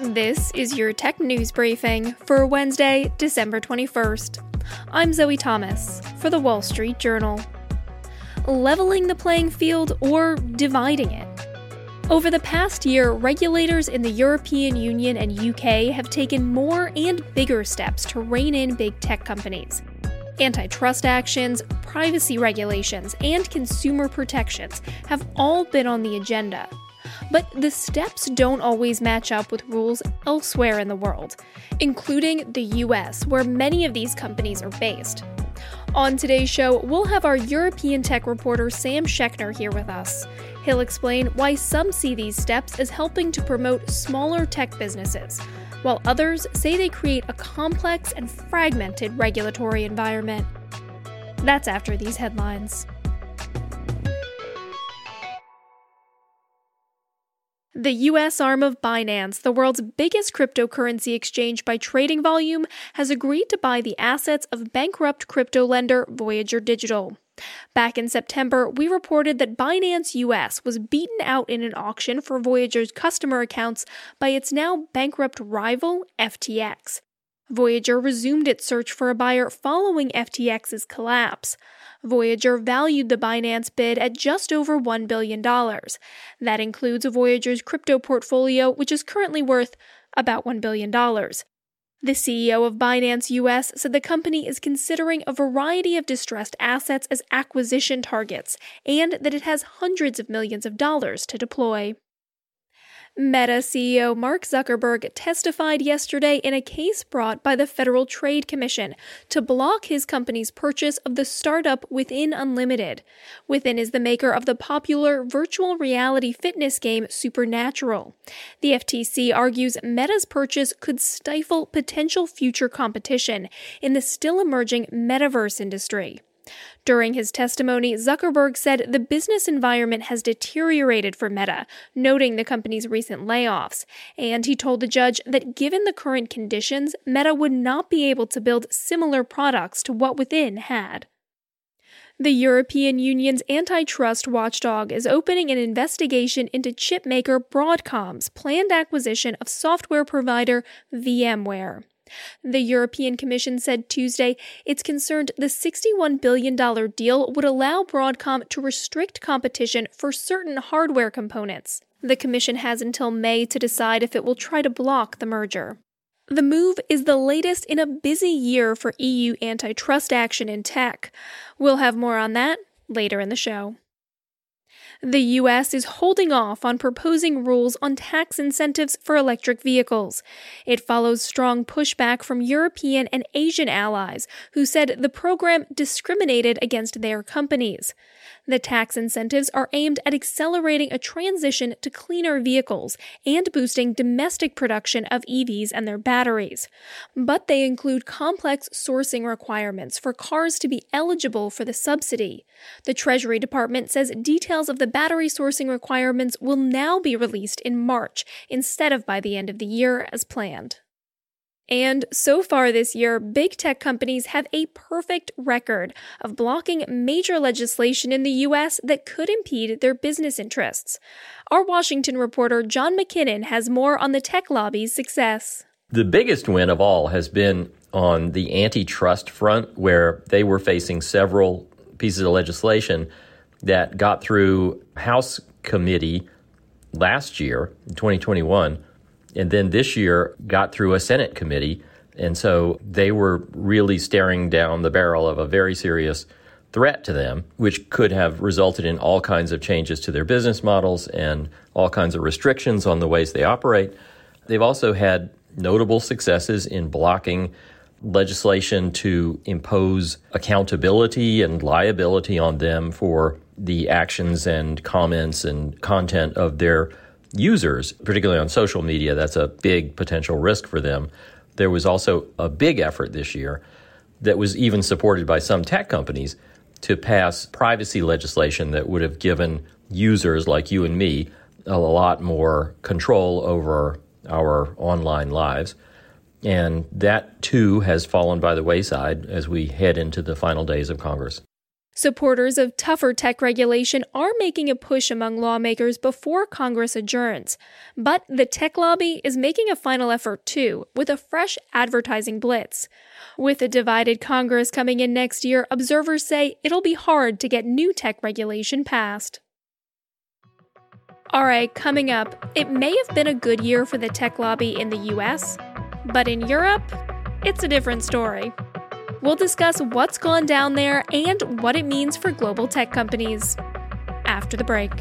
This is your tech news briefing for Wednesday, December 21st. I'm Zoe Thomas for The Wall Street Journal. Leveling the playing field or dividing it? Over the past year, regulators in the European Union and UK have taken more and bigger steps to rein in big tech companies. Antitrust actions, privacy regulations, and consumer protections have all been on the agenda. But the steps don't always match up with rules elsewhere in the world, including the US, where many of these companies are based. On today's show, we'll have our European tech reporter Sam Schechner here with us. He'll explain why some see these steps as helping to promote smaller tech businesses, while others say they create a complex and fragmented regulatory environment. That's after these headlines. The U.S. arm of Binance, the world's biggest cryptocurrency exchange by trading volume, has agreed to buy the assets of bankrupt crypto lender Voyager Digital. Back in September, we reported that Binance US was beaten out in an auction for Voyager's customer accounts by its now bankrupt rival, FTX. Voyager resumed its search for a buyer following FTX's collapse. Voyager valued the Binance bid at just over $1 billion. That includes Voyager's crypto portfolio, which is currently worth about $1 billion. The CEO of Binance US said the company is considering a variety of distressed assets as acquisition targets, and that it has hundreds of millions of dollars to deploy. Meta CEO Mark Zuckerberg testified yesterday in a case brought by the Federal Trade Commission to block his company's purchase of the startup Within Unlimited. Within is the maker of the popular virtual reality fitness game Supernatural. The FTC argues Meta's purchase could stifle potential future competition in the still emerging metaverse industry. During his testimony, Zuckerberg said the business environment has deteriorated for Meta, noting the company's recent layoffs, and he told the judge that given the current conditions, Meta would not be able to build similar products to what Within had. The European Union's antitrust watchdog is opening an investigation into chipmaker Broadcom's planned acquisition of software provider VMware. The European Commission said Tuesday it's concerned the $61 billion deal would allow Broadcom to restrict competition for certain hardware components. The Commission has until May to decide if it will try to block the merger. The move is the latest in a busy year for EU antitrust action in tech. We'll have more on that later in the show. The U.S. is holding off on proposing rules on tax incentives for electric vehicles. It follows strong pushback from European and Asian allies who said the program discriminated against their companies. The tax incentives are aimed at accelerating a transition to cleaner vehicles and boosting domestic production of EVs and their batteries. But they include complex sourcing requirements for cars to be eligible for the subsidy. The Treasury Department says details of the battery sourcing requirements will now be released in March instead of by the end of the year as planned. And so far this year, big tech companies have a perfect record of blocking major legislation in the U.S. that could impede their business interests. Our Washington reporter John McKinnon has more on the tech lobby's success. The biggest win of all has been on the antitrust front, where they were facing several pieces of legislation that got through House committee last year, in 2021, and then this year got through a Senate committee. And so they were really staring down the barrel of a very serious threat to them, which could have resulted in all kinds of changes to their business models and all kinds of restrictions on the ways they operate. They've also had notable successes in blocking legislation to impose accountability and liability on them for the actions and comments and content of their users, particularly on social media. That's a big potential risk for them. There was also a big effort this year that was even supported by some tech companies to pass privacy legislation that would have given users like you and me a lot more control over our online lives. And that, too, has fallen by the wayside as we head into the final days of Congress. Supporters of tougher tech regulation are making a push among lawmakers before Congress adjourns. But the tech lobby is making a final effort too, with a fresh advertising blitz. With a divided Congress coming in next year, observers say it'll be hard to get new tech regulation passed. All right, coming up, it may have been a good year for the tech lobby in the US, but in Europe, it's a different story. We'll discuss what's gone down there and what it means for global tech companies. After the break.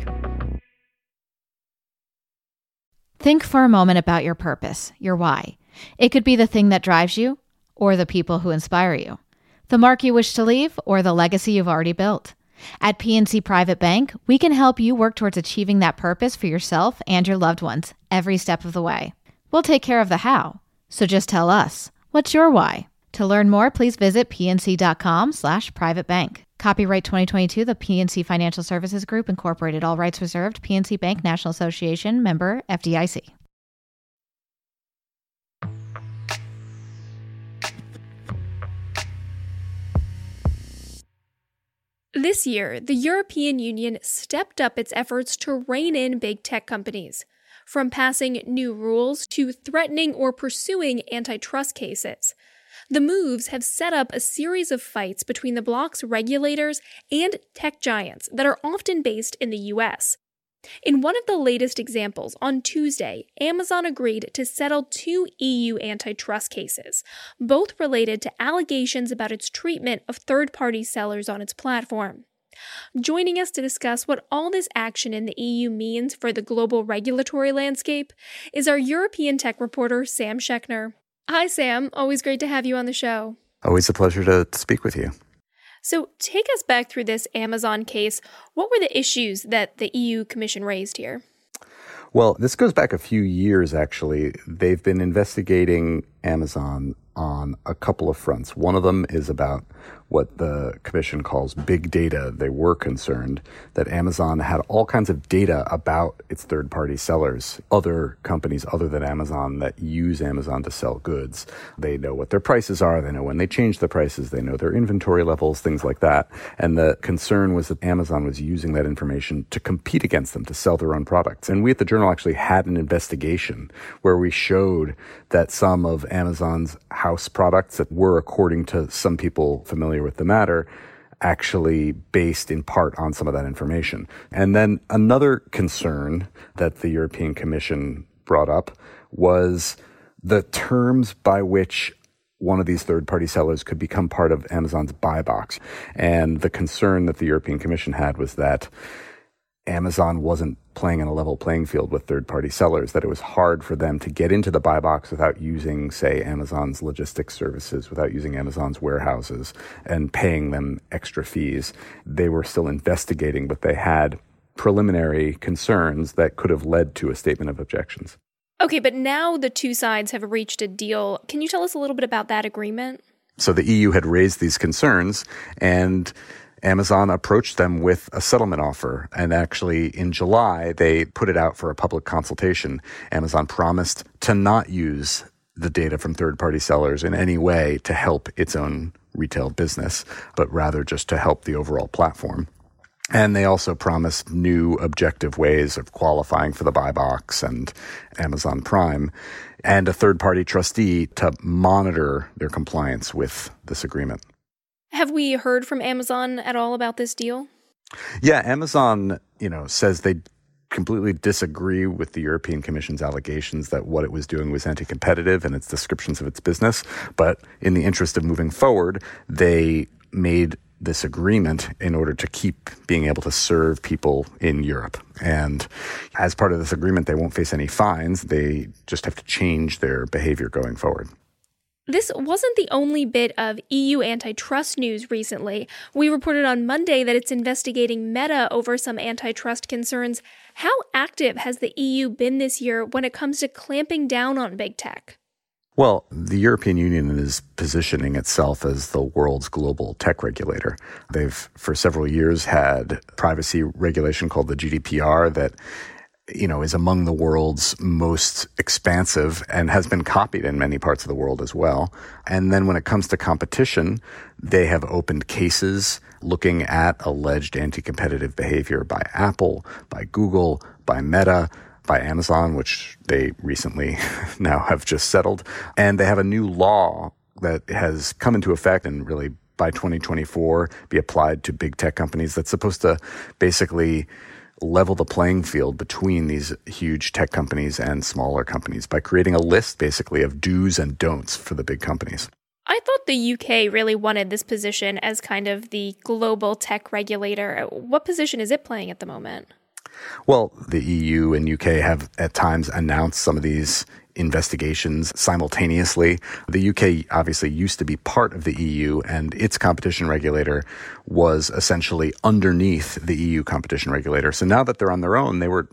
Think for a moment about your purpose, your why. It could be the thing that drives you, or the people who inspire you. The mark you wish to leave, or the legacy you've already built. At PNC Private Bank, we can help you work towards achieving that purpose for yourself and your loved ones every step of the way. We'll take care of the how, so just tell us, what's your why? To learn more, please visit pnc.com/privatebank. Copyright 2022, the PNC Financial Services Group, Incorporated. All rights reserved. PNC Bank National Association, member FDIC. This year, the European Union stepped up its efforts to rein in big tech companies, from passing new rules to threatening or pursuing antitrust cases. The moves have set up a series of fights between the bloc's regulators and tech giants that are often based in the US. In one of the latest examples, on Tuesday, Amazon agreed to settle 2 EU antitrust cases, both related to allegations about its treatment of third-party sellers on its platform. Joining us to discuss what all this action in the EU means for the global regulatory landscape is our European tech reporter, Sam Schechner. Hi, Sam. Always great to have you on the show. Always a pleasure to speak with you. So take us back through this Amazon case. What were the issues that the EU Commission raised here? Well, this goes back a few years, actually. They've been investigating Amazon on a couple of fronts. One of them is about what the Commission calls big data. They were concerned that Amazon had all kinds of data about its third-party sellers, other companies other than Amazon that use Amazon to sell goods. They know what their prices are. They know when they change the prices. They know their inventory levels, things like that. And the concern was that Amazon was using that information to compete against them, to sell their own products. And we at the Journal actually had an investigation where we showed that some of Amazon's house products that were, according to some people familiar with the matter, actually based in part on some of that information. And then another concern that the European Commission brought up was the terms by which one of these third-party sellers could become part of Amazon's buy box. And the concern that the European Commission had was that Amazon wasn't playing in a level playing field with third-party sellers, that it was hard for them to get into the buy box without using, say, Amazon's logistics services, without using Amazon's warehouses and paying them extra fees. They were still investigating, but they had preliminary concerns that could have led to a statement of objections. Okay, but now the two sides have reached a deal. Can you tell us a little bit about that agreement? So the EU had raised these concerns, and Amazon approached them with a settlement offer. And actually, in July, they put it out for a public consultation. Amazon promised to not use the data from third-party sellers in any way to help its own retail business, but rather just to help the overall platform. And they also promised new objective ways of qualifying for the buy box and Amazon Prime, and a third-party trustee to monitor their compliance with this agreement. Have we heard from Amazon at all about this deal? Yeah, Amazon, says they completely disagree with the European Commission's allegations that what it was doing was anti-competitive in its descriptions of its business. But in the interest of moving forward, they made this agreement in order to keep being able to serve people in Europe. And as part of this agreement, they won't face any fines. They just have to change their behavior going forward. This wasn't the only bit of EU antitrust news recently. We reported on Monday that it's investigating Meta over some antitrust concerns. How active has the EU been this year when it comes to clamping down on big tech? Well, the European Union is positioning itself as the world's global tech regulator. They've, for several years, had privacy regulation called the GDPR that is among the world's most expansive and has been copied in many parts of the world as well. And then when it comes to competition, they have opened cases looking at alleged anti-competitive behavior by Apple, by Google, by Meta, by Amazon, which they recently now have just settled. And they have a new law that has come into effect and really by 2024 be applied to big tech companies that's supposed to basically level the playing field between these huge tech companies and smaller companies by creating a list basically of do's and don'ts for the big companies. I thought the UK really wanted this position as kind of the global tech regulator. What position is it playing at the moment? Well, the EU and UK have at times announced some of these investigations simultaneously. The UK obviously used to be part of the EU, and its competition regulator was essentially underneath the EU competition regulator. So now that they're on their own, they were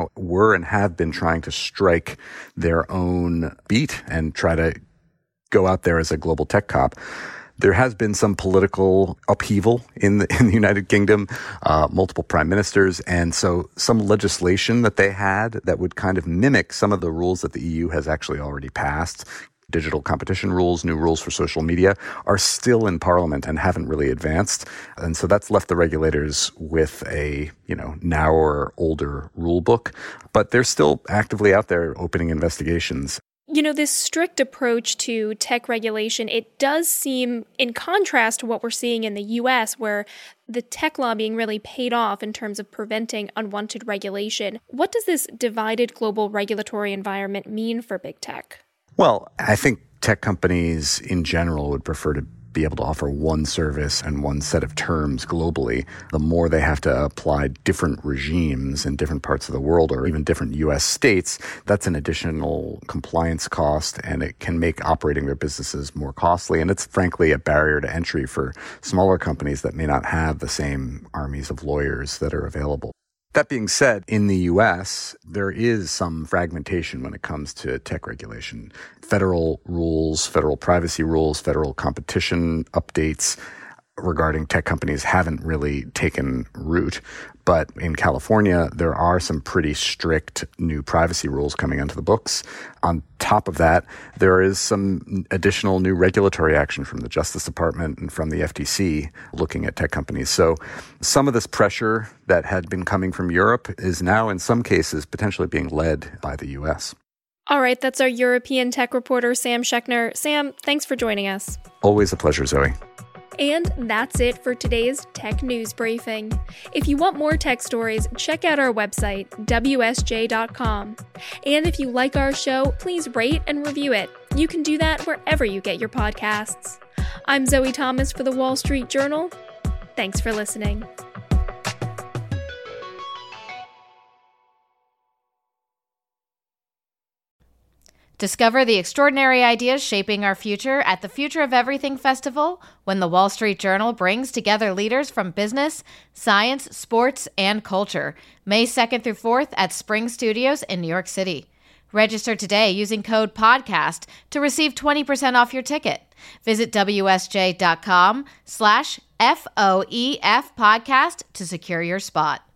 and have been trying to strike their own beat and try to go out there as a global tech cop. There has been some political upheaval in the United Kingdom, multiple prime ministers, and so some legislation that they had that would kind of mimic some of the rules that the EU has actually already passed. Digital competition rules, new rules for social media are still in Parliament and haven't really advanced. And so that's left the regulators with a, narrower, older rule book. But they're still actively out there opening investigations. This strict approach to tech regulation, it does seem in contrast to what we're seeing in the US, where the tech lobbying really paid off in terms of preventing unwanted regulation. What does this divided global regulatory environment mean for big tech? Well, I think tech companies in general would prefer to be able to offer one service and one set of terms globally. The more they have to apply different regimes in different parts of the world or even different U.S. states, that's an additional compliance cost, and it can make operating their businesses more costly. And it's frankly a barrier to entry for smaller companies that may not have the same armies of lawyers that are available. That being said, in the U.S., there is some fragmentation when it comes to tech regulation. Federal rules, federal privacy rules, federal competition updates regarding tech companies haven't really taken root. But in California, there are some pretty strict new privacy rules coming onto the books. On top of that, there is some additional new regulatory action from the Justice Department and from the FTC looking at tech companies. So some of this pressure that had been coming from Europe is now, in some cases, potentially being led by the U.S. All right, that's our European tech reporter, Sam Schechner. Sam, thanks for joining us. Always a pleasure, Zoe. And that's it for today's Tech News Briefing. If you want more tech stories, check out our website, WSJ.com. And if you like our show, please rate and review it. You can do that wherever you get your podcasts. I'm Zoe Thomas for The Wall Street Journal. Thanks for listening. Discover the extraordinary ideas shaping our future at the Future of Everything Festival, when the Wall Street Journal brings together leaders from business, science, sports, and culture. May 2nd through 4th at Spring Studios in New York City. Register today using code PODCAST to receive 20% off your ticket. Visit WSJ.com/FOEF podcast to secure your spot.